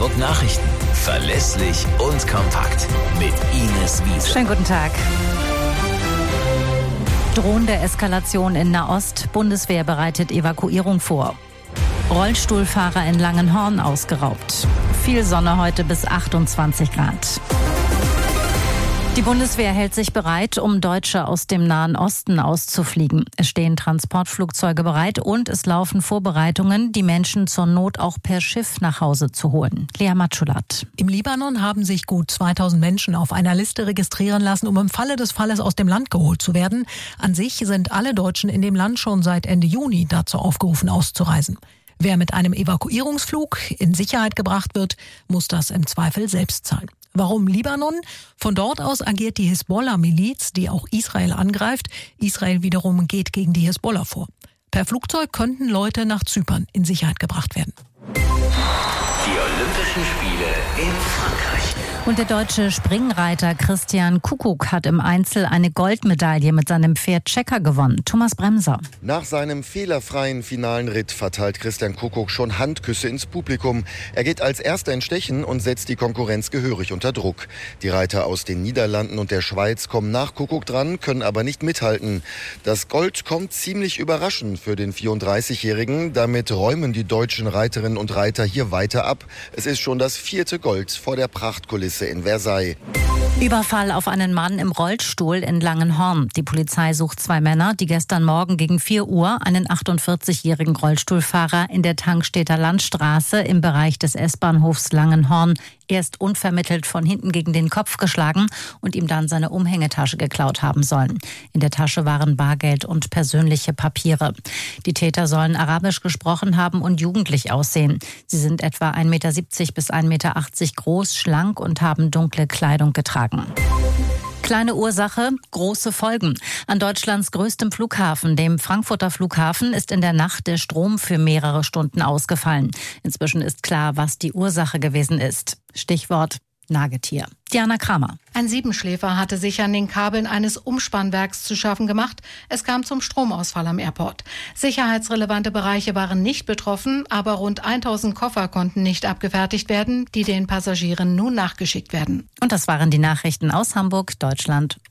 Hamburg Nachrichten. Verlässlich und kompakt. Mit Ines Wiese. Schönen guten Tag. Drohende Eskalation in Nahost. Bundeswehr bereitet Evakuierung vor. Rollstuhlfahrer in Langenhorn ausgeraubt. Viel Sonne heute bis 28 Grad. Die Bundeswehr hält sich bereit, um Deutsche aus dem Nahen Osten auszufliegen. Es stehen Transportflugzeuge bereit und es laufen Vorbereitungen, die Menschen zur Not auch per Schiff nach Hause zu holen. Lea Matschulat. Im Libanon haben sich gut 2000 Menschen auf einer Liste registrieren lassen, um im Falle des Falles aus dem Land geholt zu werden. An sich sind alle Deutschen in dem Land schon seit Ende Juni dazu aufgerufen, auszureisen. Wer mit einem Evakuierungsflug in Sicherheit gebracht wird, muss das im Zweifel selbst zahlen. Warum Libanon? Von dort aus agiert die Hisbollah-Miliz, die auch Israel angreift. Israel wiederum geht gegen die Hisbollah vor. Per Flugzeug könnten Leute nach Zypern in Sicherheit gebracht werden. Die Olympischen Spiele in Frankreich. Und der deutsche Springreiter Christian Kuckuck hat im Einzel eine Goldmedaille mit seinem Pferd Checker gewonnen. Thomas Bremser. Nach seinem fehlerfreien finalen Ritt verteilt Christian Kuckuck schon Handküsse ins Publikum. Er geht als Erster in Stechen und setzt die Konkurrenz gehörig unter Druck. Die Reiter aus den Niederlanden und der Schweiz kommen nach Kuckuck dran, können aber nicht mithalten. Das Gold kommt ziemlich überraschend für den 34-Jährigen. Damit räumen die deutschen Reiterinnen und Reiter hier weiter ab. Es ist schon das 4. Gold vor der Prachtkulisse in Versailles. Überfall auf einen Mann im Rollstuhl in Langenhorn. Die Polizei sucht 2 Männer, die gestern Morgen gegen 4 Uhr einen 48-jährigen Rollstuhlfahrer in der Tankstädter Landstraße im Bereich des S-Bahnhofs Langenhorn erst unvermittelt von hinten gegen den Kopf geschlagen und ihm dann seine Umhängetasche geklaut haben sollen. In der Tasche waren Bargeld und persönliche Papiere. Die Täter sollen Arabisch gesprochen haben und jugendlich aussehen. Sie sind etwa 1,70 Meter bis 1,80 Meter groß, schlank und haben dunkle Kleidung getragen. Kleine Ursache, große Folgen. An Deutschlands größtem Flughafen, dem Frankfurter Flughafen, ist in der Nacht der Strom für mehrere Stunden ausgefallen. Inzwischen ist klar, was die Ursache gewesen ist. Stichwort Nagetier. Diana Kramer. Ein Siebenschläfer hatte sich an den Kabeln eines Umspannwerks zu schaffen gemacht. Es kam zum Stromausfall am Airport. Sicherheitsrelevante Bereiche waren nicht betroffen, aber rund 1000 Koffer konnten nicht abgefertigt werden, die den Passagieren nun nachgeschickt werden. Und das waren die Nachrichten aus Hamburg, Deutschland